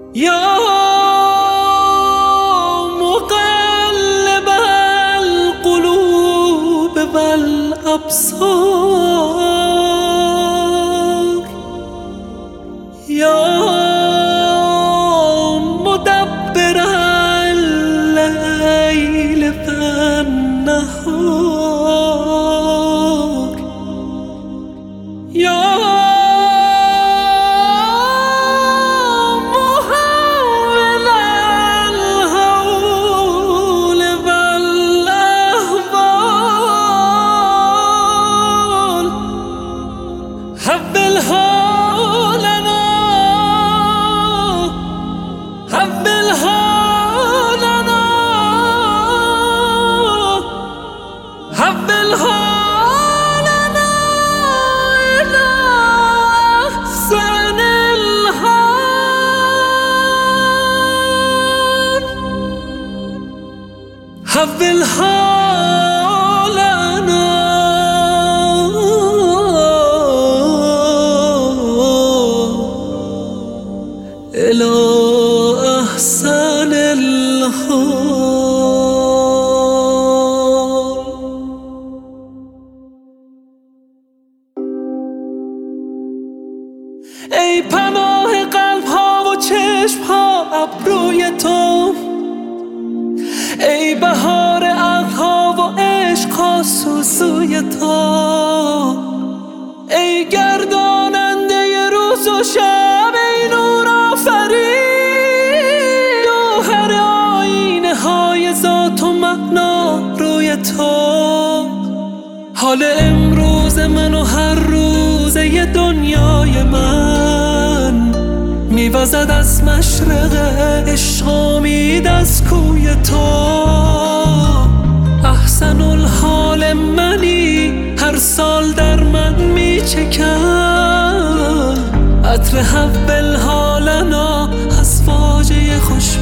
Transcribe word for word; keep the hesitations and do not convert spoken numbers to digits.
یا مقلب القلوب والابصار، یا مدبر الليل والنهار، یا حول حالنا حول حالنا حول حالنا إلى أحسن الحال، حول حالنا إلى أحسن الحال. ای پناه قلب ها و چشم ها ابروی تو، ای بهار عقل ها و عشق ها سوسوی تو، ای گرداننده روز و شب، ای نور آفرین، جوهر آینه های ذات و معنا روی تو. حال امروز من و هر روزه دنیای من میوزد از مشرق عشق، امید از کوی تو. احسن الحال منی هر سال در من میچکم، عطر حول حالنا از فاجعه خوش